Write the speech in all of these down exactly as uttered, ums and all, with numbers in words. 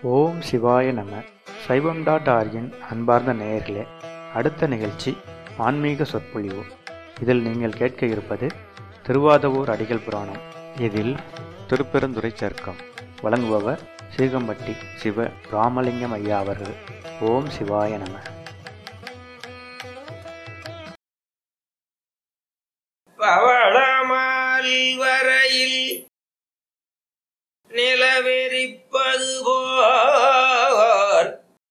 ஓம் சிவாய நம. சைவம் டாட் ஆர்கின் அன்பார்ந்த நேயர்களே, அடுத்த நிகழ்ச்சி ஆன்மீக சொற்பொழிவு. இதில் நீங்கள் கேட்க இருப்பது திருவாதவூர் அடிகள் புராணம். இதில் திருப்பெருந்துறை சர்க்கம் வழங்குபவர் சீகம்பட்டி சிவ ராமலிங்கம் ஐயா அவர்கள். ஓம் சிவாய நம. பவளமால் வரையில் நிலவெறிப்பது போர்,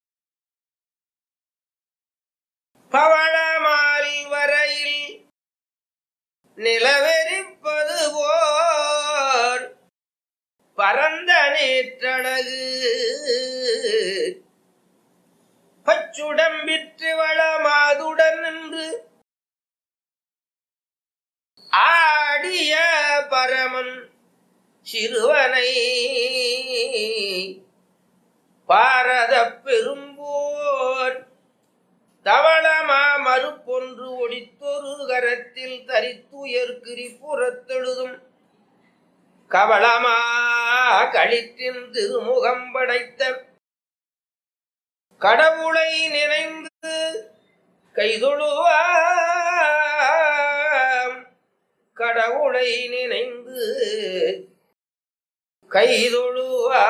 பவளமால் வரையில் நிலவெறிப்பது போர், பரந்த நேற்றழகு பச்சுடம்பிற்று வளமாதுடன் நின்று ஆடிய பரமன் சிறுவனை பாரத பெரும்போர் தவளமா மறுப்பொன்று ஒடித்தொரு கரத்தில் தரித்துயர்கிரி புறத்தெழுதும் கவளமா களிற்றின் திருமுகம் படைத்த கடவுளை நினைந்து கைதொழுவாம், கடவுளை நினைந்து கைதொழுவா.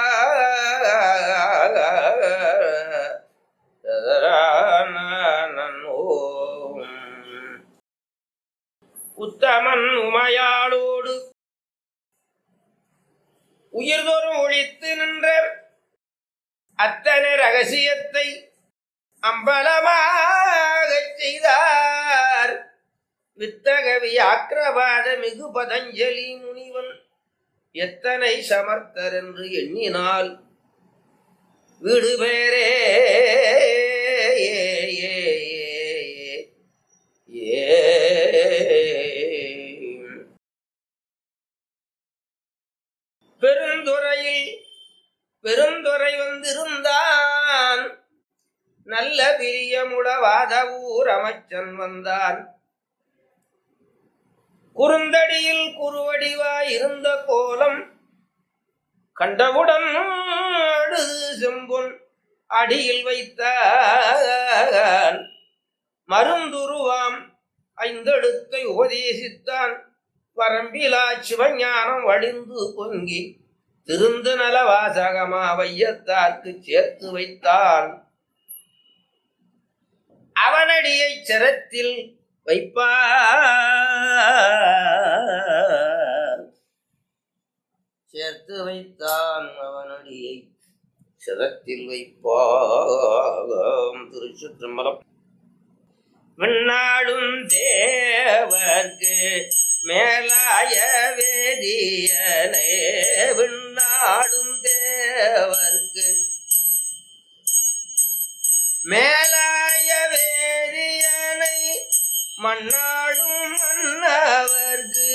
உத்தமன் உமையாளோடு உயிர்தோறும் ஒழித்து நின்ற அத்தனை ரகசியத்தை அம்பலமாகச் செய்தார் வித்தகவி ஆக்கிரவாத மிகு பதஞ்சலி முனிவன். எத்தனை சமர்த்தர் என்று எண்ணினால் வீடு பேரே பெருந்துறையில் பெருந்துறை வந்திருந்தான், நல்ல பிரியமுடவாத ஊர் அமைச்சன் வந்தான். குறுந்தடியில் குறுவடிவாய் இருந்த கோலம் கண்டவுடன் அழுது செம்பொன் அடியில் வைத்தான். மருந்துருவாம் ஐந்தெழுத்தை உபதேசித்தான். பரம்பிலா சிவஞானம் வழிந்து பொங்கி திருந்து நல வாசகமா வையத்தார்க்கு சேர்த்து வைத்தான். அவனடியை சிரத்தில் வைப்பார், சேர்த்து வைத்தான். அவனடியை சிரத்தில் வைப்பாம். திருச்சிற்றம்பலம். விண்ணாடும் தேவர்க்கு மேலாய வேதியனே, விண்ணாடும் தேவர்க்கு மேலாய வேதியனை, மண்ணாடும் மன்னவர்க்கு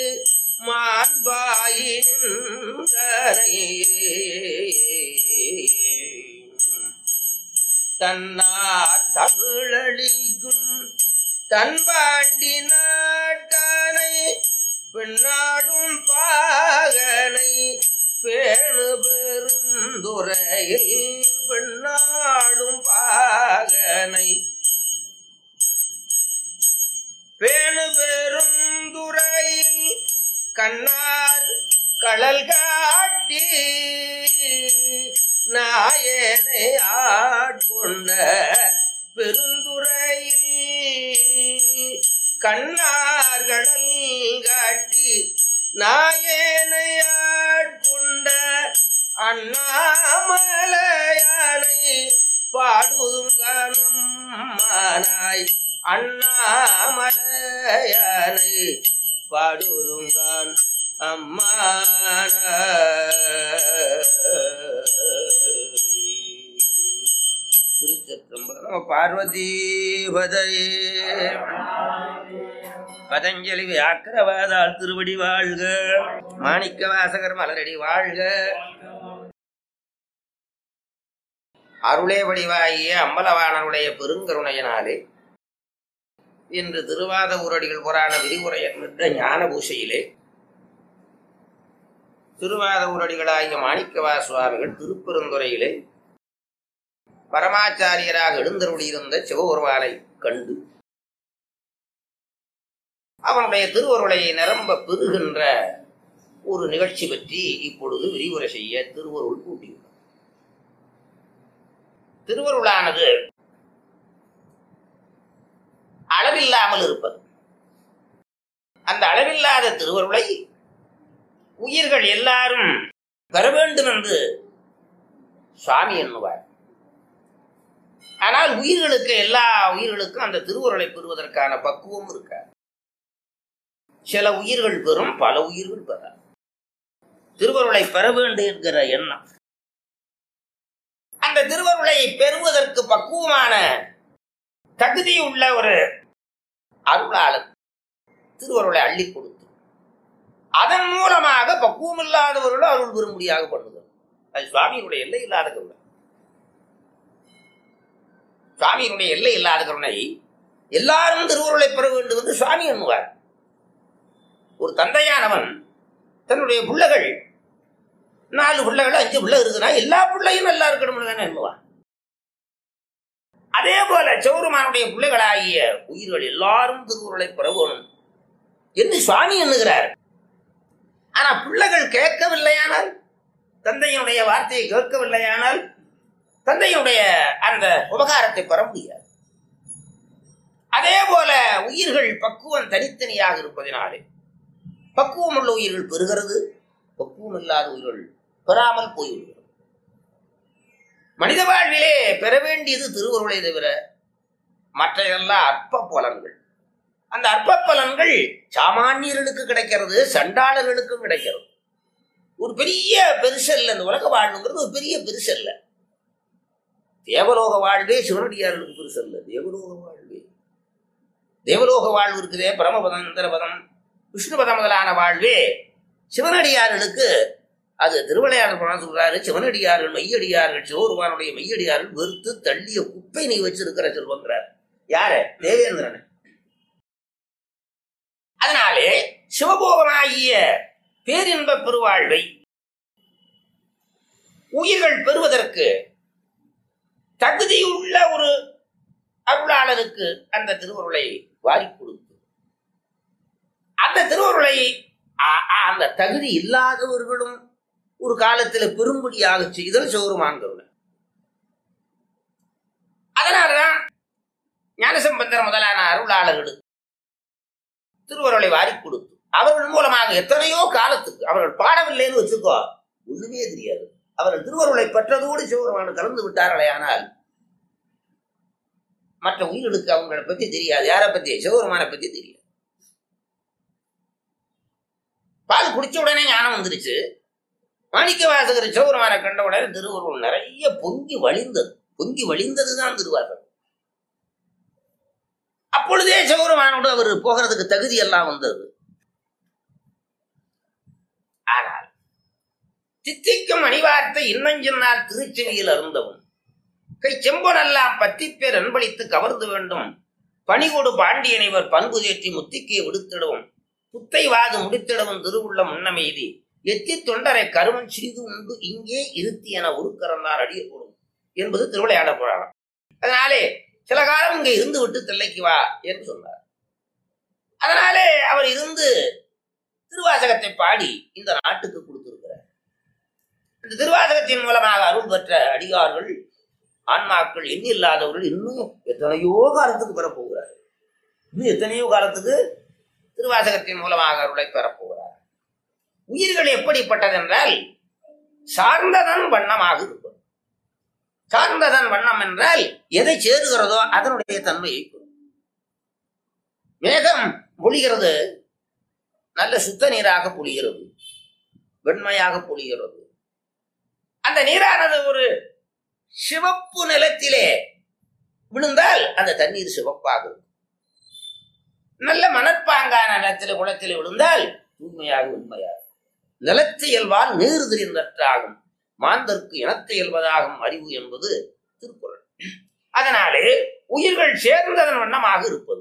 மாண்பாயினை, தன்னார் தமிழளிக்கும் தன்பாண்டி நாட்டானை, பெண்ணாடும் பாகனை பேணு பெருந்துறையில், பெண்ணாடும் பாகனை பேணு பெருந்துறையில், கண்ணார் கடல் காட்டி நாயனை ஆட்கொண்ட பெருந்துறையில், கண்ணார் கடல் காட்டி நாயனை ஆட்கொண்ட அண்ணாமலையானை பாடுதும் காணம்மானாய், அண்ணாமலையானை பாடுதுங்கான் அம்மானாய். திருச்சிற்றம்பலம். பார்வதி பதையே. பதஞ்சலி வியாக்கிரவாதால் திருவடி வாழ்க, மாணிக்க வாசகர் மலரடி வாழ்க. அருளே வடிவாகிய அம்பலவாணனுடைய பெருங்கருணையினாலே இன்று திருவாத ஊரடிகள் புராண விரிவுரையற்ற ஞான பூசையிலே திருவாதூரடிகளாகிய மாணிக்கவா சுவாமிகள் திருப்பெருந்துறையிலே பரமாச்சாரியராக எழுந்தருளியிருந்த சிவபெருமானை கண்டு அவனுடைய திருவருளை நிரம்ப பெறுகின்ற ஒரு நிகழ்ச்சி பற்றி இப்பொழுது விரிவுரை செய்ய திருவருள் கூட்டியுள்ளார். திருவருளானது அளவில்லாமல் இருப்பது. அந்த அளவில்லாத திருவருளை உயிர்கள் எல்லாரும் பெற வேண்டும் என்று சுவாமி எண்ணுவார். ஆனால் உயிர்களுக்கு எல்லா உயிர்களுக்கும் அந்த திருவருளை பெறுவதற்கான பக்குவம் இருக்காது. சில உயிர்கள் பெறும், பல உயிர்கள் பெற திருவருளை பெற வேண்டும் என்கிற எண்ணம். அந்த திருவருளை பெறுவதற்கு பக்குவமான தகுதி உள்ள ஒரு அருளாளர் திருவருளை அள்ளி கொடுத்து அதன் மூலமாக பக்குவம் இல்லாதவர்களும் அருள் பெறும்படியாக பண்ணுகிறார். அது சுவாமியினுடைய எல்லை இல்லாத கருணை. சுவாமியினுடைய எல்லை இல்லாத கருணை எல்லாரும் திருவருளை பெற வேண்டும் என்று சுவாமி எண்ணுவார். ஒரு தந்தையானவன் தன்னுடைய பிள்ளைகள் நாலு பிள்ளைகள் அஞ்சு பிள்ளை இருக்குன்னா எல்லா பிள்ளையும் நல்லா இருக்கணும்னு தானே எண்ணுவான். அதே போல சிவபெருமானுடைய பிள்ளைகளாகிய உயிர்கள் எல்லாரும் திருவுருளை பெற வேணும் என்று சுவாமி எண்ணுகிறார். ஆனா பிள்ளைகள் கேட்கவில்லையானால், தந்தையினுடைய வார்த்தையை கேட்கவில்லையானால் தந்தையினுடைய அந்த உபகாரத்தை பெற முடியாது. அதே போல உயிர்கள் பக்குவம் தனித்தனியாக இருப்பதினாலே பக்குவம் உள்ள உயிர்கள் பெறுகிறது, பக்குவம் இல்லாத உயிர்கள் பெறாமல் போய்விடுகிறது. மனித வாழ்விலே பெற வேண்டியது திருவருளை தவிர மற்றையெல்லாம் அற்ப பலன்கள். அந்த அற்ப பலன்கள் சாமானியர்களுக்கு கிடைக்கிறது, சண்டாளர்களுக்கும் கிடைக்கிறது. ஒரு பெரிய பெருசல்ல இந்த உலக வாழ்வுங்கிறது ஒரு பெரிய பெருசல்ல. தேவலோக வாழ்வே சிவனடியார்களுக்கு பெருசல்ல. தேவலோக வாழ்வே தேவலோக வாழ்வு இருக்குதே, பிரமபதம், இந்திரபதம், விஷ்ணுபதம் முதலான வாழ்வே சிவனடியார்களுக்கு அது திருவிளையாடல் சொல்றாரு. சிவனடியார்கள் மையடியார்கள் சிவருமானுடைய மையடியார்கள் வெறுத்து தள்ளிய குப்பை நீ வச்சிருக்கிற செல்வங்கிறார். யார? தேவேந்திரன். அதனாலே சிவபோகமாகிய பேரின்ப பெருவாழ்வை உயிர்கள் பெறுவதற்கு தகுதியுள்ள ஒரு அருளாளருக்கு அந்த திருவருளை வாரி கொடுத்து அந்த திருவருளை அந்த தகுதி இல்லாதவர்களும் ஒரு காலத்தில் பெரும்படியாக செய்தல் சிவபெருமான். அதனாலதான் ஞானசம்பந்தர் முதலான அருளாளர்களுக்கு திருவருளை வாரி கொடுத்து அவர்கள் மூலமாக எத்தனையோ காலத்துக்கு அவர்கள் பாடவில்லைன்னு வச்சுக்கோ, ஒண்ணுமே தெரியாது. அவர்கள் திருவருளை பெற்றதோடு சிவபெருமான் கலந்து விட்டார்களே, ஆனால் மற்ற உயிர்களுக்கு அவங்களை பத்தி தெரியாது. யாரை பத்தி? சிவபெருமானை பத்தி தெரியாது. பால் குடிச்ச உடனே ஞானம் வந்துருச்சு. மாணிக்க வாசகர் சிவபெருமானை கண்ட உடனே திருவருள் நிறைய பொங்கி வழிந்தது. பொங்கி வழிந்ததுதான் திருவாசகம். அப்பொழுதே சிவபெருமானோடு அவர் போகிறதுக்கு தகுதி எல்லாம் வந்தது. ஆனால் தித்திக்கும் அணிவார்த்தை இன்னஞ்சொன்னால் திருச்செவியில் அருந்தவும் கை செம்பொனெல்லாம் பத்தி பேர் அன்பளித்து கவர்ந்து வேண்டும் பணிகொடு பாண்டியனைவர் பண்பு தேற்றி முத்திக்கே விடுத்திடவும் புத்தை வாது முடித்திடவும் திருவுள்ள முன்னமெய்தி எத்தி தொண்டரை கருமன் சிறிது உண்டு இங்கே இருத்தி என உருக்கறந்தார் அடியக்கூடும் என்பது திருவிளையாட புராணம். அதனாலே சில காலம் இங்கே இருந்து விட்டு தில்லைக்கு வா என்று சொன்னார். அதனாலே அவர் இருந்து திருவாசகத்தை பாடி இந்த நாட்டுக்கு கொடுத்திருக்கிறார். இந்த திருவாசகத்தின் மூலமாக அருள் பெற்ற அடியார்கள் ஆன்மாக்கள் எண்ணில்லாதவர்கள் இன்னும் எத்தனையோ காலத்துக்கு பெறப்போகிறார். இன்னும் எத்தனையோ காலத்துக்கு திருவாசகத்தின் மூலமாக அருளை பெறப்போகிறார். உயிர்கள் எப்படிப்பட்டது என்றால் சார்ந்ததன் வண்ணமாக இருக்கும். சார்ந்ததன் வண்ணம் என்றால் எதை சேருகிறதோ அதனுடைய தன்மையை பெறும். மேகம் பொழிகிறது, நல்ல சுத்த நீராக பொழிகிறது, வெண்மையாக பொழிகிறது. அந்த நீரானது ஒரு சிவப்பு நிலத்திலே விழுந்தால் அந்த தண்ணீர் சிவப்பாக இருக்கும். நல்ல மணற்பாங்கான நிலத்திலே குளத்திலே விழுந்தால் தூய்மையாக உண்மையாக நிலத்தை இயல்பால் நீர் தெரிந்தற்றாகும் மாந்தற்கு இனத்தை இயல்வதாகும் அறிவு என்பது திருக்குறள். அதனாலே உயிர்கள் சேர்ந்ததன் வண்ணமாக இருப்பது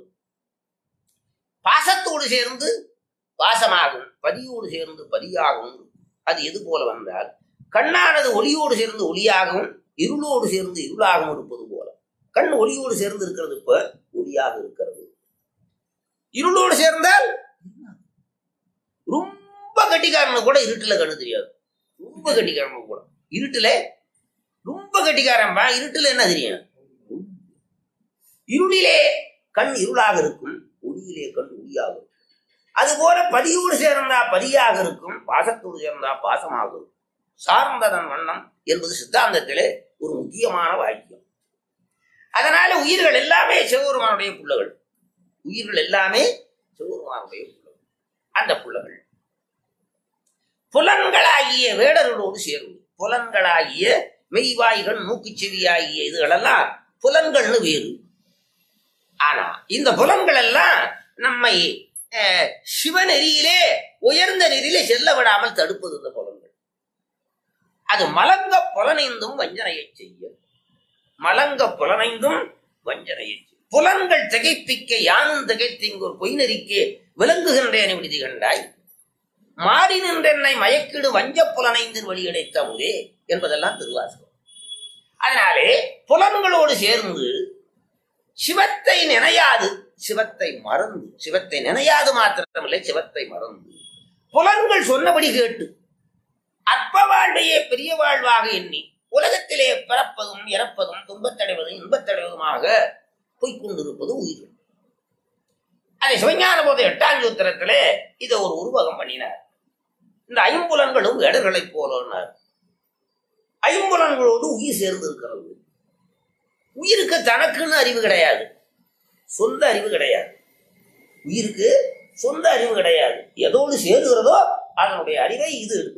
பாசத்தோடு சேர்ந்து பாசமாகும், பதியோடு சேர்ந்து பதியாகும். அது எது போல வந்தால் கண்ணானது ஒளியோடு சேர்ந்து ஒளியாகவும் இருளோடு சேர்ந்து இருளாகவும் இருப்பது போல. கண் ஒளியோடு சேர்ந்து இருக்கிறது, இப்ப ஒளியாக இருக்கிறது. இருளோடு சேர்ந்தால் ரொம்ப கட்டிக்காரனுக்கு கூட இருட்டுல கண்ணு தெரியாது. ரொம்ப கட்டிக்காரனுக்கு கூட இருட்டுல ரொம்ப கட்டிக்காரன் இருட்டுல என்ன தெரியும்? இருளிலே கண் இருளாக இருக்கும், ஒளியிலே கண் ஒளியாக இருக்கும். அதுபோல பதியோடு சேர்ந்தா பதியாக இருக்கும், பாசத்தோடு சேர்ந்தா பாசமாக இருக்கும். சார்ந்ததன் வண்ணம் என்பது சித்தாந்தத்திலே ஒரு முக்கியமான வாக்கியம். அதனால உயிர்கள் எல்லாமே சிவபெருமானுடைய புள்ளகள். உயிர்கள் எல்லாமே சிவபெருமானுடைய புள்ளகள். அந்த புள்ளகள் புலன்களாகிய வேடர்களோடு சேரும். புலன்களாகிய மெய்வாய்கள் மூக்கு செவியாகிய இதுகளெல்லாம் புலன்கள்னு வேறு. ஆனா இந்த புலன்கள் எல்லாம் நம்மை சிவநெறியிலே உயர்ந்த நெறியிலே செல்ல விடாமல் தடுப்பது இந்த புலன்கள். அது மலங்க புலனைந்தும் வஞ்சனையை செய்ய. மலங்க புலனைந்தும் வஞ்சனையை செய்ய. புலன்கள் திகைப்பிக்க யானும் திகைத்திங்கு ஒரு பொய் நெறிக்கு விளங்குகின்றேன் விடுதி கண்டாய். மாறி நின்றென்னை மயக்கிடு வஞ்ச புலனைந்தின் வழியடைத்த முதே என்பதெல்லாம் திருவாசகம். அதனாலே புலன்களோடு சேர்ந்து சிவத்தை நினையாது, சிவத்தை மறந்து, சிவத்தை நினையாது மாத்திரமில்லை, சிவத்தை மறந்து புலன்கள் சொன்னபடி கேட்டு அற்ப வாழ்வையே பெரிய வாழ்வாக எண்ணி உலகத்திலே பிறப்பதும் இறப்பதும் துன்பத்தடைவதும் இன்பத்தடைவதுமாக போய்கொண்டிருப்பது உயிர்கள். அதை சிவஞான போத எட்டாம் சூத்திரத்திலே இதை ஒரு உருவகம் பண்ணினார். இந்த ஐம்புலன்களும் வேடர்களை போலனார். ஐம்புலன்களோடு உயிர் சேர்ந்து இருக்கிறது. உயிருக்கு தனக்குன்னு அறிவு கிடையாது, சொந்த அறிவு கிடையாது. உயிருக்கு சொந்த அறிவு கிடையாது. எதோடு சேருகிறதோ அதனுடைய அறிவை இது எடுத்துக்கொள்ளும்.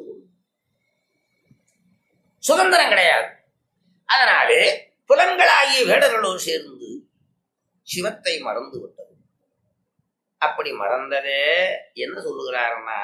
சுதந்திரம் கிடையாது. அதனாலே புலன்களாகிய வேடர்களோடு சேர்ந்து சிவத்தை மறந்து விட்டது. அப்படி மறந்ததே என்ன சொல்லுகிறாருன்னா,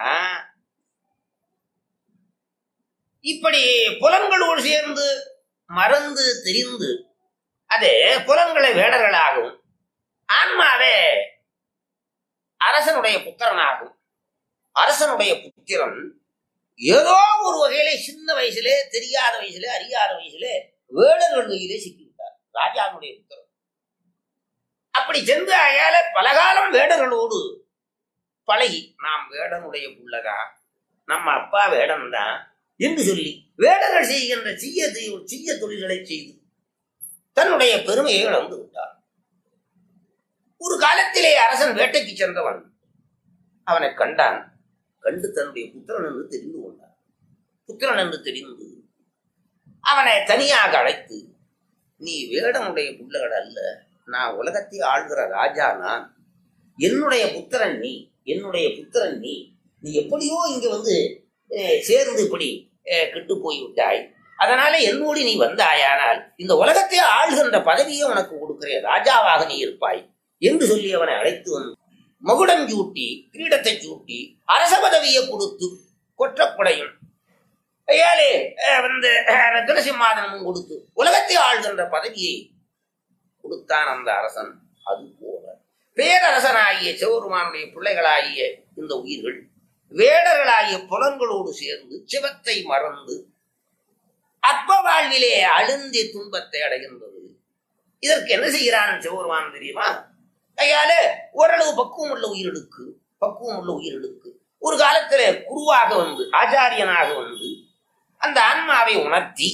இப்படி புலன்களோடு சேர்ந்து மறந்து தெரிந்து அதே புலன்களை வேடர்களாகவும் ஆன்மாவே அரசனுடைய புத்திரனாகும். அரசனுடைய புத்திரன் ஏதோ ஒரு வகையில சின்ன வயசுலே தெரியாத வயசுல அறியாத வயசுலே வேடர்கள் கையிலே சிக்கிவிட்டார். ராஜாவுடைய புத்திரன் அப்படி சென்று அயால பலகாலம் வேடர்களோடு பழகி நாம் வேடனுடைய புள்ளதான், நம்ம அப்பா வேடம் தான் என்று சொல்லி வேடர்கள் செய்கின்ற செய்ய செய்ய தொழில்களை செய்து தன்னுடைய பெருமையை இழந்து விட்டார். ஒரு காலத்திலே அரசன் வேட்டைக்கு சென்றவன் அவனை கண்டான். கண்டு தன்னுடைய புத்திரன் என்று தெரிந்து கொண்டான். புத்திரன் என்று தெரிந்து அவனை தனியாக அழைத்து, நீ வேடனுடைய புள்ளகள் அல்ல, நான் உலகத்தை ஆள்கிற ராஜா, நான் என்னுடைய புத்திரன் நீ, என்னுடைய புத்திரன் நீ நீ எப்படியோ இங்க வந்து சேர்ந்து இப்படி கெட்டு போய் விட்டாய். அதனால என்னோடு நீ வந்தாயானால் இந்த உலகத்தை ஆள்கின்ற பதவியை உனக்கு கொடுக்கிறேன், ராஜாவாக நீ இருப்பாய் என்று சொல்லி அவனை அழைத்து வந்து மகுடம் சூட்டி கிரீடத்தை சூட்டி அரச பதவியை கொடுத்து கொற்றப்படையும் ஏழே வந்து ரத்னசிம்மாதனமும் கொடுத்து உலகத்தை ஆள்கின்ற பதவியை கொடுத்தான் அந்த அரசன். அது போல பேரரசனாகிய சிவபெருமானுடைய பிள்ளைகளாகிய இந்த உயிர்கள் வேடர்களாகிய புலன்களோடு சேர்ந்து சிவத்தை மறந்து அற்ப வாழ்விலே அழுந்தி துன்பத்தை அடைகின்றது. இதற்கு என்ன செய்கிறான் சிவபெருமான் தெரியுமா? கையால ஓரளவு பக்குவம் உள்ள உயிரிழுக்கு பக்குவம் உள்ள உயிரிழுக்கு ஒரு காலத்துல குருவாக வந்து ஆச்சாரியனாக வந்து அந்த ஆன்மாவை உணர்த்தி,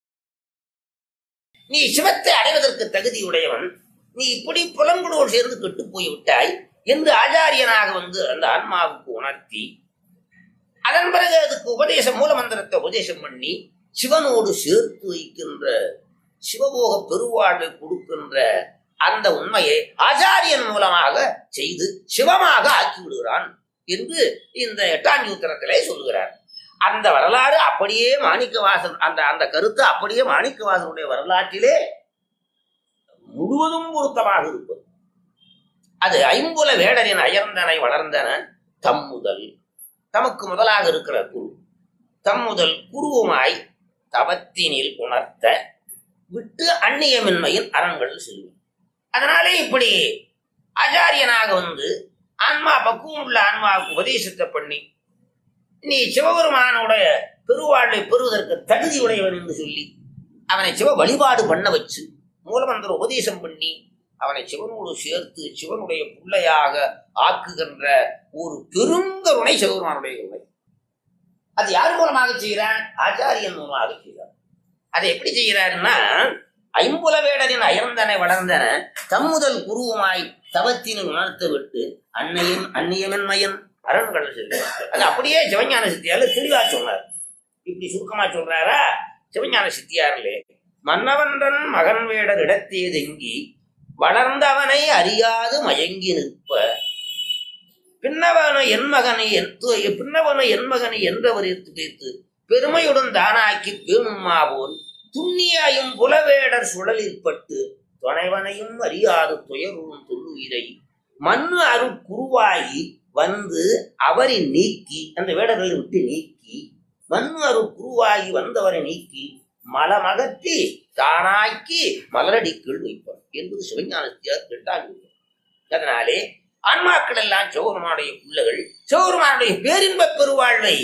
நீ சிவத்தை அடைவதற்கு தகுதியுடையவன், நீ இப்படி புலன்களோடு சேர்ந்து கெட்டு போய் விட்டாய் என்று ஆச்சாரியனாக வந்து அந்த ஆன்மாவுக்கு உணர்த்தி, அதன் பிறகு அதுக்கு உபதேசம் மூல மந்திரத்தை உபதேசம் பண்ணி சிவனோடு சேர்த்து வைக்கின்ற சிவபோக பெருவாழ்வை கொடுக்கின்ற அந்த உண்மையை ஆச்சாரியன் மூலமாக செய்து சிவமாக ஆக்கி விடுகிறான் என்று இந்த எட்டாம் சூத்திரத்திலே சொல்லுகிறார். அந்த வரலாறு அப்படியே மாணிக்கவாசன் அந்த அந்த கருத்து அப்படியே மாணிக்கவாசனுடைய வரலாற்றிலே முழுவதும் பொருத்தமாக இருப்பது. அது ஐம்புல வேடரின் அயர்ந்தனை வளர்ந்தன தம் முதல், தமக்கு முதலாக இருக்கிற குரு, தம் முதல் குருவுமாய் தவத்தினில் உணர்த்த விட்டு அந்நியமின்மையின் அரண்கள் செல்லும். அதனாலே இப்படி ஆச்சாரியனாக வந்து ஆன்மா பக்குவம் உள்ள ஆன்மாவுக்கு உபதேசத்தை பண்ணி நீ சிவபெருமானுடைய பெருவாழ்வை பெறுவதற்கு தகுதி உடையவன் என்று சொல்லி அவனை சிவ வழிபாடு பண்ண வச்சு மூலமந்திர உபதேசம் பண்ணி அவனை சிவனோடு சேர்த்து சிவனுடைய பிள்ளையாக ஆக்குகின்ற ஒரு பெருங்கருணை சிவபெருமானுடைய உணை. அது யார் மூலமாக செய்கிறான்? ஆச்சாரியன் மூலமாக செய்கிறான். அதை எப்படி செய்கிறாருன்னா, ஐம்புல வேடரின் அயர்ந்தனை வளர்ந்தன தம்முதல் குருவுமாய் தவத்தினை உணர்த்து விட்டு அன்னையும் அந்நியமென்மையன் அரண்கள் சொல்லுவார். அது அப்படியே சிவஞான சித்தியார்ல தெளிவா சொன்னார். இப்படி சுருக்கமா சொல்றாரா சிவஞான சித்தியாரிலே, மன்னவன்றன் மகன் வேடர் இடத்தே தெங்கி வளர்ந்தவனை அறியாது மயங்கி நிற்ப பின்னவன என் மகனை பின்னவன என் மகனை என்றவர் வைத்து பெருமையுடன் தானாக்கி பேணுமா போல் துண்ணியாயும் புலவேடர் சுழலில் பட்டு துணைவனையும் அறியாது துயரும் தொல்லுயிரை மண்ணு அருள் குருவாகி வந்து அவரை நீக்கி, அந்த வேடர்களை விட்டு நீக்கி மண்ணு அருள் குருவாகி வந்தவரை நீக்கி மலமகற்றி தானாக்கி மலரடிக்குள் வைப்பார் என்பது சிவஞானத்தியார் கேட்டாங்க. அதனாலே ஆன்மாக்கள் எல்லாம் சிவபெருமானுடைய பிள்ளைகள் சிவபெருமானுடைய பேரின்ப பெருவாழ்வை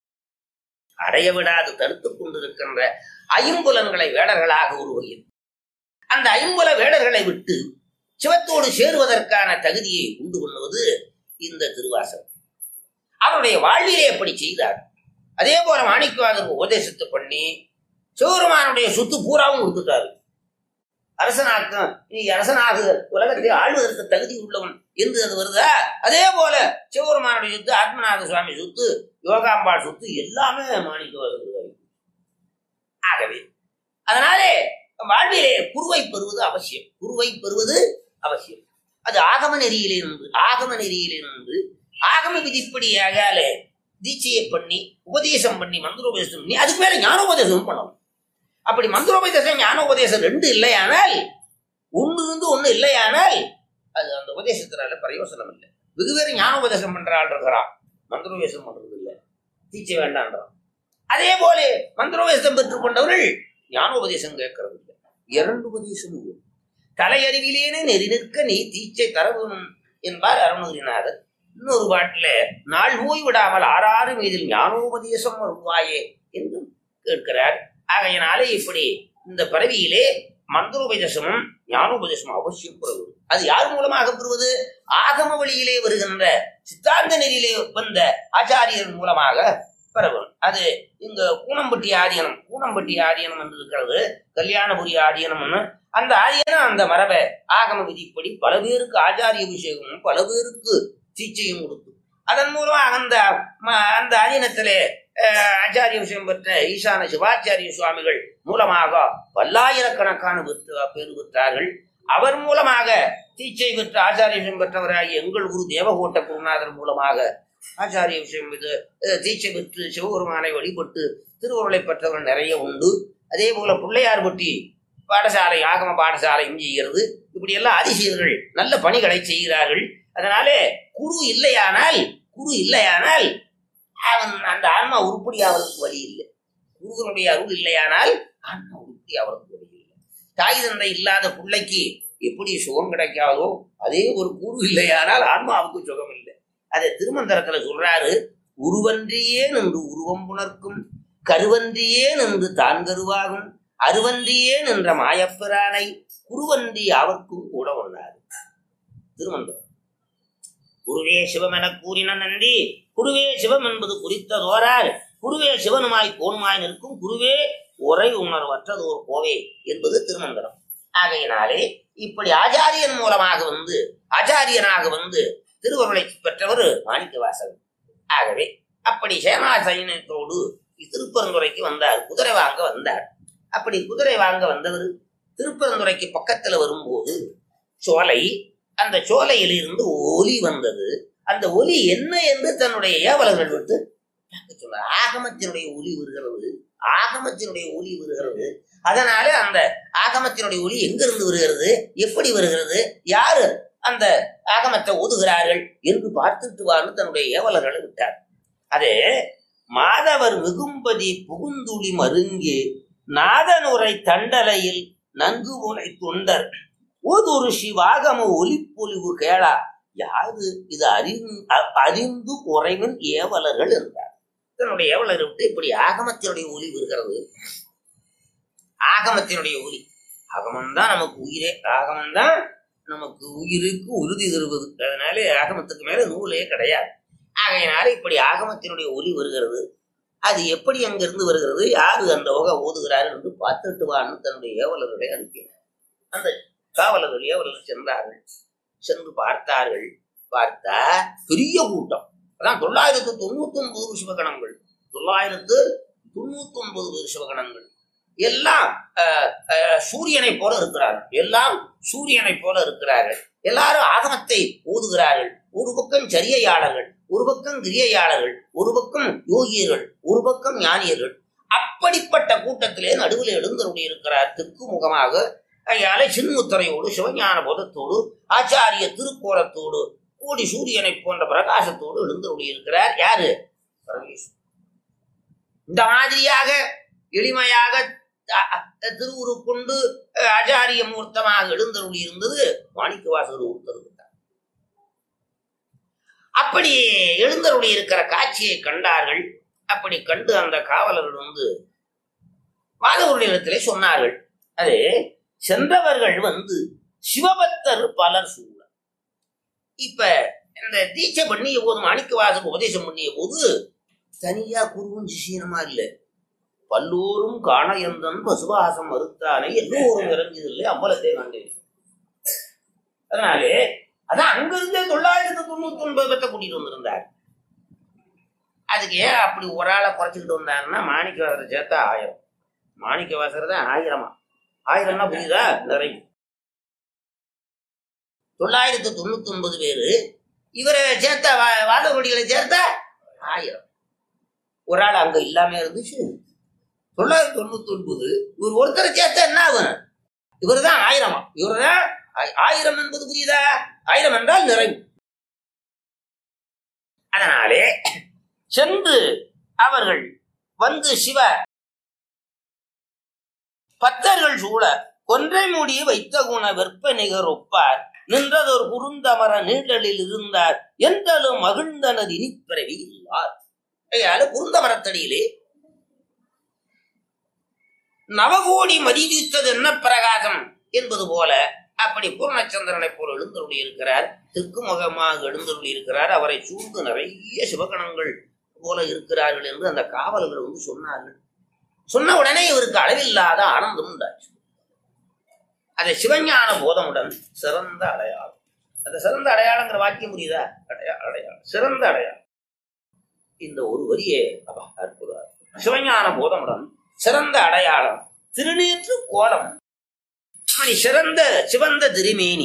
அடைய விடாது தடுத்துக் கொண்டிருக்கின்ற ஐம்புலன்களை வேடர்களாக உருவாகிறது. அந்த ஐம்புல வேடர்களை விட்டு சிவத்தோடு சேருவதற்கான தகுதியை உண்டு பண்ணுவது இந்த திருவாசகம். அவருடைய வாழ்விலே எப்படி செய்தார். அதே போல மாணிக்கவாதருக்கு உபதேசத்தை பண்ணி சிவபெருமானுடைய சொத்து பூராவும் கொடுத்துட்டாரு. அரசனாக்கம் நீ அரசனாக உலகத்தை ஆளுவதற்கு தகுதி உள்ளவன் என்று அது வருதா? அதே போல சிவபெருமானுடைய சொத்து, ஆத்மநாத சுவாமி சொத்து, யோகாம்பாள் சொத்து எல்லாமே மாணிக்கவாதர். ஆகவே அதனாலே வாழ்விலே குருவை பெறுவது அவசியம். குருவை பெறுவது அவசியம். அது ஆகம நெறியிலே இருந்து ஆகம நெறியிலே இருந்து ஆகம விதிப்படியாக தீட்சையை பண்ணி உபதேசம் பண்ணி மந்திரோபதேசம் பண்ணி அதுக்கு மேல ஞானோபதேசம் பண்ணணும். அப்படி மந்திரோபதேசம் ஞானோபதேசம் ரெண்டு இல்லையானால், ஒன்று இருந்து ஒண்ணு இல்லையானால் அது அந்த உபதேசத்தினால பிரயோசனம் இல்லை. வெகு பேர் ஞானோபதேசம் பண்ற ஆள் இருக்கிறான், மந்திரோபதேசம் பண்றது இல்லை, தீட்சை வேண்டான்றான். அதே போல மந்திரோபதேசம் பெற்றுக் கொண்டவர்கள் ஞானோபதேசம் கேட்கறது இல்லை. இரண்டு உபதேசமும் தலையறிவிலேனே நெறி நிற்க நீ தீட்சை தரவும் என்பார் அருணகிரிநாதர். இன்னொரு பாட்டில நாள் போய் விடாமல் ஆறாறு மீதில் ஞானோபதேசம் வருவாயே என்று கேட்கிறார். ஆகையினாலே இப்படி இந்த பரவியிலே மந்திரோபதேசமும் ஞானோபதேசமும் அவசியம் பெறுவது. அது யார் மூலமாக பெறுவது? ஆகம வழியிலே வருகின்ற சித்தாந்த நெறியிலே வந்த ஆச்சாரியர் மூலமாக பெறவும். அது இங்க கூனம்பட்டி ஆதீனம் கூனம்பட்டி ஆதீனம் என்று இருக்கிறது, கல்யாணபுரி ஆதீனம். அந்த ஆதீனம் அந்த மரபை ஆகம விதிப்படி பல பேருக்கு ஆச்சாரிய அபிஷேகமும் பல பேருக்கு தீட்சையும் கொடுத்து அதன் மூலமாக அந்த அந்த ஆதீனத்திலே ஆச்சாரிய விஷயம் பெற்ற ஈசான சிவாச்சாரிய சுவாமிகள் மூலமாக பல்லாயிரக்கணக்கான பேர் பெற்றார்கள். அவர் மூலமாக தீட்சை பெற்ற ஆச்சாரிய விஷயம் பெற்றவராகி எங்கள் குரு தேவகோட்ட குருநாதர் மூலமாக ஆச்சாரிய விஷயம் இது தீட்சை பெற்று சிவபெருமானை வழிபட்டு திருவருளை பெற்றவர்கள் நிறைய உண்டு. அதே போல பிள்ளையார்பட்டி பாடசாலை ஆகம பாடசாலையும் செய்கிறது. இப்படி எல்லாம் ஆதிசீர்கள் நல்ல பணிகளை செய்கிறார்கள். அதனாலே குரு இல்லையானால் குரு இல்லையானால் அவன் அந்த ஆன்மா உருப்படியாவதற்கு வழி இல்லை. குருவனுடைய அருள் இல்லையானால் ஆன்மா உருப்படியாவதற்கு வழி இல்லை. தாய் தந்தை இல்லாத பிள்ளைக்கு எப்படி சுகம் கிடைக்காதோ அதே ஒரு குரு இல்லையானால் ஆன்மாவுக்கு சுகம் இல்லை. அதை திருமந்திரத்துல சொல்றாரு, உருவன்றியே நின்று உருவம் புணர்க்கும் கருவன்றியே நின்று தான் கருவாகும் அருவன்றியே நின்ற மாயப்பிரானை குருவன்றி அவர்க்கும் கூட ஒன்றாரு. திருமந்திரம். குருவே சிவம் என கூறின நந்தி குருவே சிவம் என்பது குறித்ததோரார் குருவே சிவனுமாய் கோன்மாய் நிற்கும் குருவே உரை உணர்வற்றதோர் கோவே என்பது திருமந்திரம். ஆகையினாலே இப்படி ஆச்சாரியன் மூலமாக வந்து ஆச்சாரியனாக வந்து திருவருளை பெற்றவர் மாணிக்கவாசகர். ஆகவே அப்படி சேனா சைன்யத்தோடு திருப்பரந்துரைக்கு வந்தார், குதிரை வாங்க வந்தார். அப்படி குதிரை வாங்க வந்தவர் திருப்பரந்துரைக்கு பக்கத்துல வரும்போது சோலை, அந்த சோலையில் இருந்து ஒலி வந்தது. அந்த ஒலி என்ன என்று தன்னுடைய ஏவலர்கள் விட்டு சொன்னார். ஆகமத்தினுடைய ஒலி வருகிறது, ஆகமத்தினுடைய ஒலி வருகிறது. அதனால அந்த ஆகமத்தினுடைய ஒலி எங்கிருந்து வருகிறது, எப்படி வருகிறது, யாரு அந்த ஆகமத்தை ஓதுகிறார்கள் என்று பார்த்துட்டு வான்னு தன்னுடைய ஏவலர்களை விட்டார். அதே மாதவர் மிகும்பதி புகுந்துளி மருங்கே நாதனுரை தண்டலையில் நன்கு உனை தொண்டர் ஓதொரு சிவாகம ஒலிப்பொலிவு கேளா யாது இது அறிந்து அறிந்து குறைவின் ஏவலர்கள் என்றார். தன்னுடைய ஏவலரை விட்டு இப்படி ஆகமத்தினுடைய ஒலி வருகிறது. ஆகமத்தினுடைய ஒலி, ஆகமம்தான் நமக்கு உயிரே, ஆகமம்தான் நமக்கு உயிருக்கு உறுதி தருவது. அதனால ஆகமத்துக்கு மேல நூலே கிடையாது. ஆகையினால இப்படி ஆகமத்தினுடைய ஒலி வருகிறது. அது எப்படி அங்கிருந்து வருகிறது, யாரு அந்த வகை ஓதுகிறாரு என்று பார்த்துட்டு வான்னு தன்னுடைய ஏவலர்களை அனுப்பினார். அந்த காவலர்கள் ஏவலர்கள் சென்றார்கள். சென்று பார்த்தார்கள். பார்த்தா பெரிய கூட்டம். அதான் தொள்ளாயிரத்து தொண்ணூத்தி ஒன்பது சிவகணங்கள், தொள்ளாயிரத்து தொண்ணூத்தி ஒன்பது சிவகணங்கள் எல்லாம் சூரியனை போல இருக்கிறார்கள். எல்லாம் சூரியனை போல இருக்கிறார்கள். எல்லாரும் ஆகமத்தை ஓதுகிறார்கள். ஒரு பக்கம் சரியையாளர்கள், ஒரு பக்கம் கிரியையாளர்கள், ஒரு பக்கம் யோகியர்கள், ஒரு பக்கம் ஞானியர்கள். அப்படிப்பட்ட கூட்டத்திலே நடுவில் எழுந்தருடைய இருக்கிறார். தெற்கு முகமாக அயாலை சின்முத்திரையோடு சிவஞான போதத்தோடு ஆச்சாரிய திருக்கோலத்தோடு கூடி சூரியனை போன்ற பிரகாசத்தோடு எழுந்தருடைய இருக்கிறார். யாரு? பரமேஸ்வரன். இந்த மாதிரியாக எளிமையாக திருவுரு கொண்டு ஆச்சாரிய மூர்த்தமாக எழுந்தருளி இருந்தது மாணிக்க வாசகர் ஒருத்தர். அப்படி எழுந்தருளி இருக்கிற காட்சியை கண்டார்கள். அப்படி கண்டு அந்த காவலர்கள் வந்து மாதவர்களிடத்திலே சொன்னார்கள். அது சென்றவர்கள் வந்து சிவபக்தர் பலர் சூழ. இப்ப இந்த தீட்சை பண்ணிய போது மாணிக்க வாசகர் உபதேசம் பண்ணிய போது தனியா குருவும் சிஷியனுமா இல்லை, பல்லோரும் காண எந்தன் பசுவாசம் மறுத்தானே எல்லோரும் இறங்கியதில்லை அம்பலத்தை காண்டேன். அதனாலே அதான் அங்கிருந்தே தொள்ளாயிரத்தி தொண்ணூத்தி ஒன்பது பேர்த்த கூட்டிட்டு வந்திருந்தார். அதுக்கு ஏன் அப்படி ஒரு ஆளை குறைச்சிக்கிட்டு வந்தாருன்னா மாணிக்க வாசகரை சேர்த்தா ஆயிரம். மாணிக்க வாசகர் தான் ஆயிரமா. ஆயிரம்னா புரியுதா? நிறைய தொள்ளாயிரத்தி தொண்ணூத்தி ஒன்பது பேரு. இவரை சேர்த்த வாதவடிகளை சேர்த்த ஆயிரம். ஒரு ஆள் அங்க இல்லாம இருந்துச்சு. தொள்ளாயிரத்தி தொண்ணூத்தி ஒன்பது இவர் ஒருத்தரை சேர்த்த என்ன ஆகும்? இவரு தான் ஆயிரமா. இவருதான் ஆயிரம் என்பது புரியுதா? ஆயிரம் என்றால் நிறைவு. அதனாலே சென்று அவர்கள் வந்து சிவ பத்தர்கள் சூழ கொன்றை மூடி வைத்த குண வெற்ப நிகர் ஒப்பார் நின்றதொரு குறுந்தமர நீழலில் இருந்தார் என்றாலும் மகிழ்ந்தனர் இனிப்பிறவி இல்லார். குருந்த மரத்தடியிலே நவகோடி மதிவித்தது என்ன பிரகாசம் என்பது போல அப்படி பூர்ணச்சந்திரனை போல எழுந்தருளி இருக்கிறார். தெற்கு முகமாக எழுந்தருளி இருக்கிறார். அவரை சூழ்ந்து நிறைய சிவகணங்கள் போல இருக்கிறார்கள் என்று அந்த காவலர்கள் வந்து சொன்னார்கள். சொன்ன உடனே இவருக்கு அளவில்லாத ஆனந்தம் உண்டாச்சு. அதை சிவஞான போதமுடன் சிறந்த அடையாளம். அந்த சிறந்த அடையாளங்கிற வாக்கியம் புரியுதா? அடையா அடையாளம் சிறந்த அடையாளம். இந்த ஒரு வரியே அற்புதம். சிவஞான போதமுடன் சிறந்த அடையாளம் திருநீற்று கோலம். சிறந்த சிவந்த திருமேனி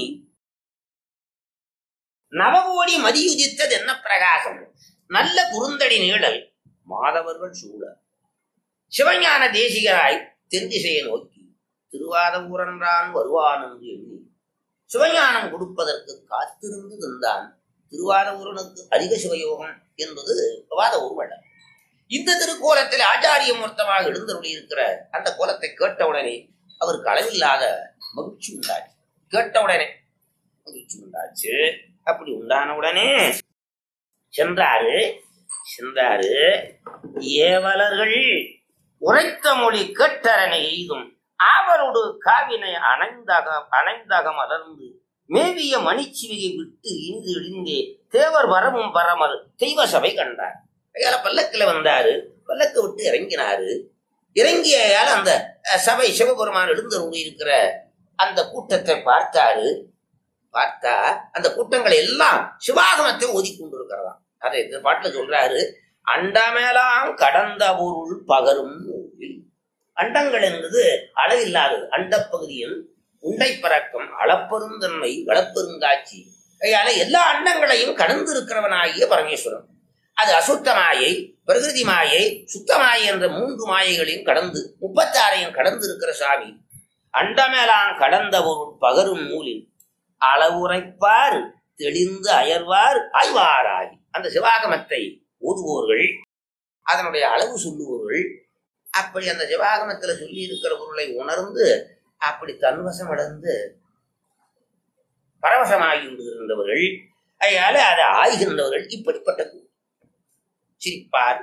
நவகோடி மதியுதித்தது என்ன பிரகாசம் நல்ல குறுந்தடி நீழல் மாதவர்கள் சூழ. சிவஞான தேசிகராய் தென் திசையை நோக்கி திருவாதவூரன்றான் வருவான் என்று எண்ணி சிவஞானம் கொடுப்பதற்கு காத்திருந்து தந்தான். திருவாதவூரனுக்கு அதிக சிவயோகம் என்பது வாதவூர் வளம். இந்த திருக்கோலத்தில் ஆச்சாரிய மூர்த்தமாக எழுந்தருளி இருக்கிற அந்த கோலத்தை கேட்டவுடனே அவருக்கு அளவில்லாத மகிழ்ச்சி உண்டாச்சு. கேட்டவுடனே மகிழ்ச்சி உண்டாச்சு. அப்படி உண்டான உடனே சென்றாரு சென்றாரு ஏவலர்கள் உரைத்த மொழி கேட்டரனை எய்தும் ஆவரோடு காவினை அணைந்தக அணைந்தக மலர்ந்து மேவிய மணிச்சிவிகை விட்டு இந்து இழிந்தே தேவர் வரமும் பரமல் தெய்வ சபை கண்டார். பல்லக்கில வந்தாரு. பல்லக்கு விட்டு இறங்கினாரு. இறங்கியால் அந்த சபை சிவபெருமான் எழுந்தருளி இருக்கிற அந்த கூட்டத்தை பார்த்தாரு. பார்த்தா அந்த கூட்டங்களை எல்லாம் சிவாகமத்தை ஓதி கொண்டிருக்கிறதாம். அதை இந்த பாட்டுல சொல்றாரு. அண்டமேலாம் கடந்த பொருள் பகரும் நூலில். அண்டங்கள் என்பது அளவில்லாதது. அண்டப்பகுதியில் உண்டை பறக்கம் அளப்பெருந்தன்மை வளப்பெருங்காட்சி. அதனால எல்லா அண்டங்களையும் கடந்து இருக்கிறவனாகிய பரமேஸ்வரன். அது அசுத்த மாயை, பிரகிருதி மாயை, சுத்த மாயை என்ற மூன்று மாயைகளையும் கடந்து முப்பத்தாறையும் கடந்து இருக்கிற சாமி. அண்டமேலாம் கடந்த பொருள் பகரும் நூலில் அளவுரைப்பார் தெளிந்து அயர்வார் ஆய்வாராகி. அந்த சிவாகமத்தை ஓதுவோர்கள், அதனுடைய அளவு சொல்லுவோர்கள், அப்படி அந்த சிவாகமத்துல சொல்லி இருக்கிற பொருளை உணர்ந்து அப்படி தன்வசம் அடைந்து பரவசமாகி விடுகின்றவர்கள், அதனால அதை ஆய்கின்றவர்கள் இப்படிப்பட்ட சிரிப்பார்,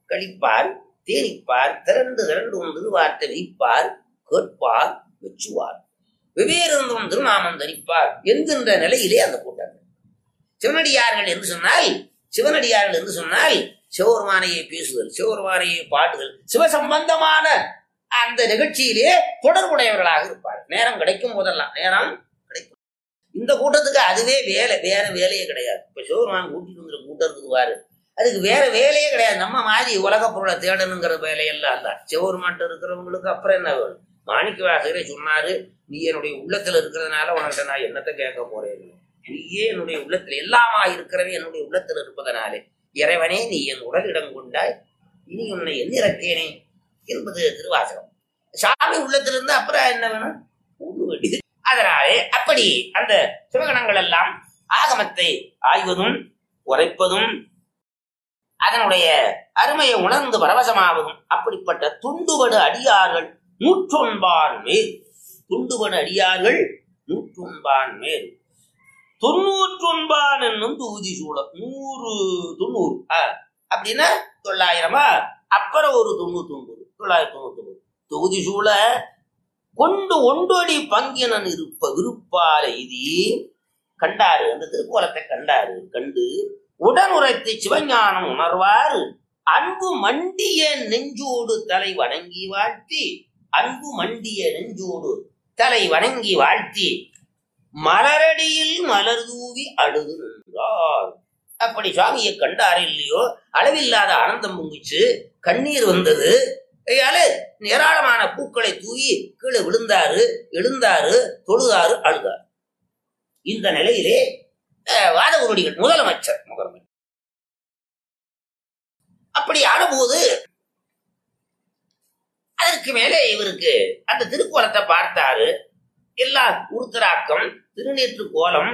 கழிப்பார், தேனிப்பார், திரண்டு திரண்டு ஒன்று வார்த்தை வைப்பார், கேட்பார், மெச்சுவார், வெவ்வேறு திருநாமம் தரிப்பார் என்கின்ற நிலையிலே அந்த கூட்டங்கள். சிவனடியார்கள் என்று சொன்னால் சிவனடியார்கள் என்று சொன்னால் சிவபெருமானையை பேசுதல், சிவபெருமானையை பாடுதல், சிவசம்பந்தமான அந்த நிகழ்ச்சியிலே தொடர்புடையவர்களாக இருப்பார். நேரம் கிடைக்கும் போதெல்லாம் நேரம் கிடைக்கும். இந்த கூட்டத்துக்கு அதுவே வேலை, வேற வேலையே கிடையாது. இப்ப சிவபெருமான் கூட்டிட்டு வந்துற கூட்டம் இருக்குதுவாரு, அதுக்கு வேற வேலையே கிடையாது. நம்ம மாதிரி உலக பொருளை தேடணுங்கிற வேலையெல்லாம் தான். சிவபெருமான்ட்ட இருக்கிறவங்களுக்கு அப்புறம் என்ன வேணும்? மாணிக்க வாசகரே சொன்னாரு, நீ என்னுடைய உள்ளத்துல இருக்கிறதுனால உனக்கிட்ட நான் என்னத்தை கேட்க போறேன், நீயே என்னுடைய உள்ளத்துல எல்லாமா இருக்கிறவே என்னுடைய உள்ளத்துல இருப்பதனாலே இறைவனே நீ என் உடலிடம் கொண்டாய், இனி உன்னை எண்ணிறக்கேனே என்பது திருவாசகம். சாமி உள்ளத்திலிருந்து அப்புறம் என்ன வேணும்? ஒண்ணு வேண்டியது. அதனாலே அப்படி அந்த சிவகணங்கள் எல்லாம் ஆகமத்தை ஆய்வதும் உரைப்பதும் அதனுடைய அருமையை உணர்ந்து பரவசமாவதும் அப்படிப்பட்ட துண்டுபடு அடியார்கள் நூற்றொன்பான் மேல், துண்டுபடு அடியார்கள் நூற்றொன்பான் மேல், தொண்ணூற்றொன்பான் என்னும் தொகுதி சூழ நூறு தொண்ணூறு அப்படின்னா தொள்ளாயிரமா, அப்புறம் ஒரு தொண்ணூத்தி ஒன்பது தொள்ளாயிரத்தி தொண்ணூத்தி ஒன்பது தொகுதி சூழ கொண்டு ஒன்றடி பங்கினன் இருப்ப விருப்பால இது கண்டாரு. அந்த திருக்கோலத்தை கண்டாரு. கண்டு உடன் உரைத்து சிவஞானம் உணர்வார், அன்பு மண்டிய நெஞ்சோடு தலை வணங்கி வாழ்த்தி, அன்பு மண்டிய நெஞ்சோடு தலை வணங்கி வாழ்த்தி மலரடியில் மலர் தூவி அழுது நின்றார். அப்படி சுவாமியை கண்டாரு இல்லையோ, அளவில்லாத ஆனந்தம் பொங்கிச்சு, கண்ணீர் வந்தது. ஏராளமான பூக்களை தூவி கீழே விழுந்தாரு, எழுந்தாரு, தொழுதாரு, அழுதாரு. இந்த நிலையிலே வாதகுருடிகள் முதலமைச்சர் முதலமைச்சர் அப்படி ஆனபோது அதற்கு மேலே இவருக்கு அந்த திருக்கோலத்தை பார்த்தாரு. எல்லா உருத்தராக்கம், திருநீற்று கோலம்,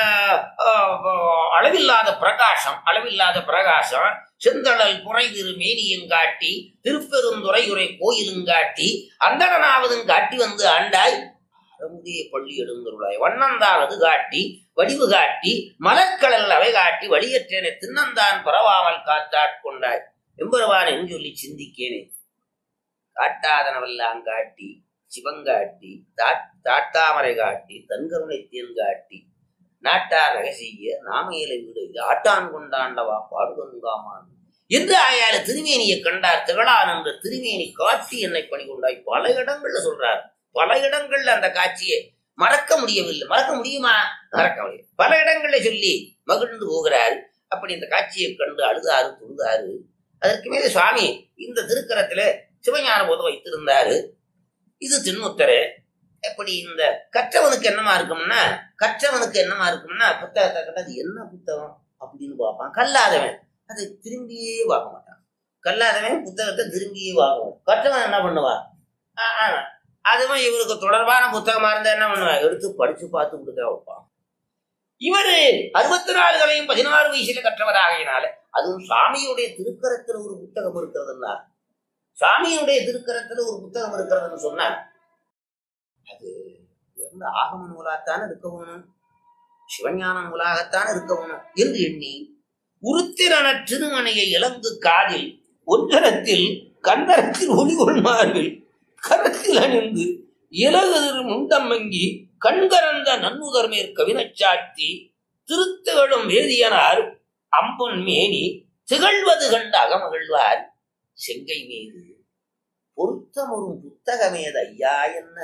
அளவில்லாத பிரகாசம் அளவில்லாத பிரகாசம் செந்தழல் புரை திரு மேனியங்காட்டி, திருப்பெருந்துறை உரை கோயிலுங்காட்டி, அந்தடனாவதும் காட்டி வந்து ஆண்டாய் அறமுதிய பள்ளி எழுந்தருளாய், வண்ணந்தானது காட்டி வடிவு காட்டி மலர்கடல் அவை காட்டி வழியற்றேனே தின்னந்தான் பரவாமல் காத்தாட்கொண்டாய் எம்பெருவான் என்று சொல்லி சிந்திக்கேனே. காட்டாதனவெல்லாம் காட்டி சிவங்காட்டி தாட்டாமரை காட்டி தன்கருணை தேன்காட்டி நாட்டார் ரகசிய நாமையிலை வீடு இது ஆட்டான் கொண்டாண்டவா பாடுகொண்டாமான் என்று ஆயால திருமேனியை கண்டார். திகழான் என்ற திருமேனி காட்டி என்னை பணி கொண்டாய் பல இடங்கள்ல சொல்றார். பல இடங்கள்ல அந்த காட்சியை மறக்க முடியவில்லை. மறக்க முடியுமா? மறக்க முடியும். பல இடங்கள்ல சொல்லி மகிழ்ந்து போகிறார். அப்படி இந்த காட்சியை கண்டு அழுதாரு, தொழுதாரு. அதற்கு மேலே சுவாமி இந்த திருக்கரத்துல சிவஞான போதம் வைத்திருந்தாரு. இது திண்முத்தரு. எப்படி இந்த கற்றவனுக்கு என்னமா இருக்கும்னா கற்றவனுக்கு என்னமா இருக்கும்னா புத்தகத்தை கட்ட அது என்ன புத்தகம் அப்படின்னு பார்ப்பான். கல்லாதவன் அதை திரும்பியே பார்க்க மாட்டான். கல்லாதவன் புத்தகத்தை திரும்பியே பார்க்கணும். கற்றவன் என்ன பண்ணுவான்? அதுவும் இவருக்கு தொடர்பான புத்தகமா இருந்தா என்ன பண்ணுவான்? எடுத்து படிச்சு பார்த்து கொடுக்க வைப்பான். இவரு அறுபத்தி நாலுகளையும் பதினாறு வயசுல கற்றவராகினால அதுவும் சாமியுடைய திருக்கரத்துல ஒரு புத்தகம் இருக்கிறதுன்னா சாமியுடைய திருக்கரத்துல ஒரு புத்தகம் இருக்கிறதுன்னு சொன்னா அது எந்த ஆகம நூலாகத்தான் இருக்க வேணும், சிவஞான நூலாகத்தான் இருக்க வேணும் என்று எண்ணி உருத்திரன திருமணையை இலங்கு காதில் ஒன்றரத்தில் கந்தரத்தில் ஒளிகொள் மார்பில் கரத்தில் அணிந்து இலகுதிரு முண்டம்மங்கி கண்கரந்த நன்னுதர் மேற்கவினச்சாத்தி திருத்துகளும் வேதியனார் அம்பொன் மேனி திகழ்வது கண்ட அகமகிழ்வார் செங்கை மீது பொருத்தமுறும் புத்தகமேது ஐயா என்ன.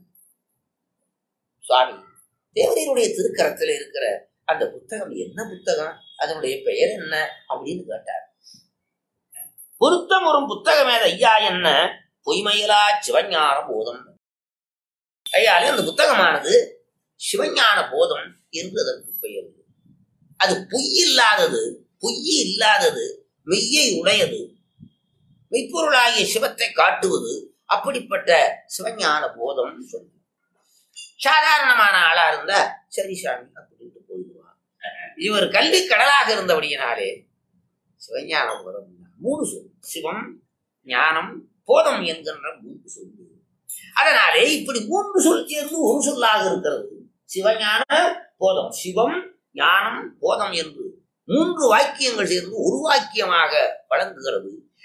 சுவாமி தேவரையருடைய திருக்கரத்தில் இருக்கிற அந்த புத்தகம் என்ன புத்தகம், அதனுடைய பெயர் என்ன அப்படின்னு கேட்டார். பொருத்தமுறும் புத்தகமேது ஐயா என்ன பொய்மையிலா சிவஞான போதம். ஐயாலே அந்த புத்தகமானது சிவஞான போதம் என்று அதற்கு பெயர். அது பொய் இல்லாதது, பொய் இல்லாதது, மெய்யை உடையது, மெய்ப்பொருளாகிய சிவத்தை காட்டுவது. அப்படிப்பட்ட சிவஞான போதம் சொல்லு. சாதாரணமான ஆளா இருந்தா சரி சாமி அப்படின்ட்டு போயிடுவான். இவர் கல்வி கடலாக இருந்தபடியினாலே சிவஞான போதம் மூணு சொல், சிவம் ஞானம் போதம் என்கின்ற மூன்று சொல்லு. அதனாலே இப்படி மூன்று சொல் சேர்ந்து ஒரு சொல்லாக இருக்கிறது. சிவஞான போதம், சிவம் ஞானம் போதம் என்று மூன்று வாக்கியங்கள் சேர்ந்து ஒரு வாக்கியமாக வழங்குகிறது.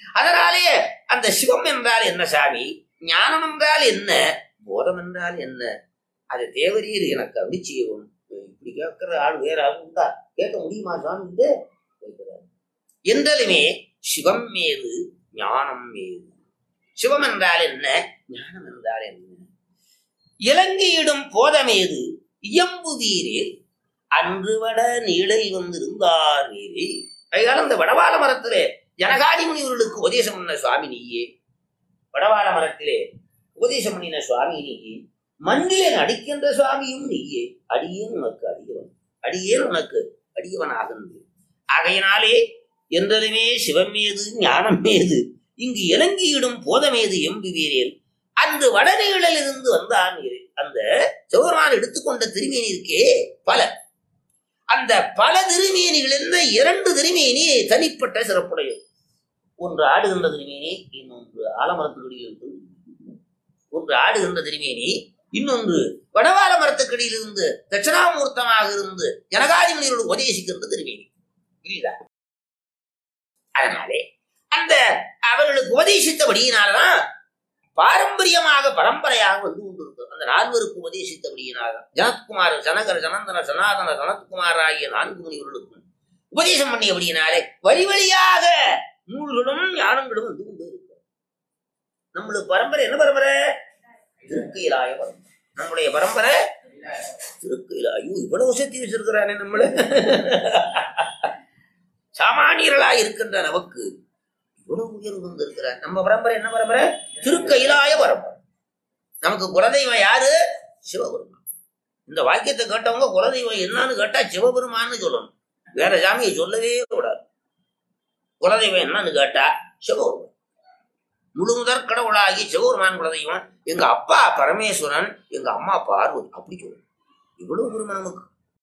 அதனாலே அந்த சிவம் என்றால் என்ன சாமி, ஞானம் என்றால் என்ன, போதம் என்றால் என்ன, அது தேவரீர் எனக்கு அப்படி செய்யவும். இப்படி கேட்கிற ஆள் வேற ஆள் உண்டா? கேட்க முடியுமா சாமி? கேட்கிறார். என்றாலுமே சிவம் மேது ஞானம் மேது. சிவம் என்றால் என்ன, ஞானம் என்றால் என்ன, இலங்கையிடும் போதமேது இயம்பு வீரே அன்று வட நீழல் வந்திருந்தார் வீரே. அதனால அந்த வடவாள மரத்திலே ஜனகாதி முனிவர்களுக்கு உபதேசம் பண்ண சுவாமி நீயே, வடவாள மரத்திலே உபதேசம் பண்ணின சுவாமி நீயே, மண்ணிலே நடிக்கின்ற சுவாமியும் நீயே, அடியேன் உனக்கு அடியவன், அடியேன் உனக்கு அடியவன் ஆகின்ற. ஆகையினாலே என்றதுமே சிவம் மீது ஞானம் மீது இங்கு இலங்கியிடும் போதமேது எம்புவீரேன் அந்த வடநீழலில் இருந்து வந்தான். அந்த சிவபெருமான் எடுத்துக்கொண்ட திருமேனி இருக்கே பல, அந்த பல திருமேனிகள் என்ன இரண்டு திருமேனி தனிப்பட்ட சிறப்புடையது. ஒன்று ஆடுகின்ற திருமேனி, இன்னொன்று ஆலமரத்துக்கடியில், ஒன்று ஆடுகின்ற திருமேனி, இன்னொன்று வடவாள மரத்துக்கடியில் இருந்து தட்சிணாமூர்த்தமாக இருந்து ஜனகாதி முனிவரோடு உபதேசிக்கின்ற திருமேனி. புரியுதா? அதனாலே அந்த அவர்களுக்கு உபதேசித்தபடியினால்தான் பாரம்பரியமாக பரம்பரையாக வந்து கொண்டிருக்கும். அந்த நால்வருக்கு உபதேசித்தபடியினால ஜனத்குமார், ஜனகர், ஜனந்தன, சனாதன, சனத்குமார் ஆகிய நான்கு முனிவர்களுக்கும் உபதேசம் பண்ணியபடியினாலே வழி வழியாக நூல்களும் ஞானங்களும் வந்து கொண்டு இருக்கும். நம்மளுக்கு பரம்பரை என்ன பரம்பரை? திருக்கையிலாய பரம்பரை. நம்முடைய பரம்பரை திருக்கையிலாயு. இவ்வளவு சக்தி வச்சிருக்கிறானே நம்மள. சாமானியர்களாய் இருக்கின்ற நமக்கு இவ்வளவு உயர்வு வந்திருக்கிறார். நம்ம பரம்பரை என்ன பரம்பரை? திருக்கையிலாய பரம்பரை. நமக்கு குலதெய்வம் யாரு? சிவபெருமான். இந்த வாக்கியத்தை கேட்டவங்க குலதெய்வம் என்னன்னு கேட்டா சிவபெருமான்னு சொல்லணும், வேற சாமியை சொல்லவே கூடாது. குலதெய்வம் என்னன்னு கேட்டா சிவபெருமான். முழு முதற் கடவுளாகி சிவபெருமான் குலதெய்வம். எங்க அப்பா பரமேஸ்வரன், எங்க அம்மா பார்வதி, அப்படி சொல்லணும். இவ்வளவு பெருமை நமக்கு.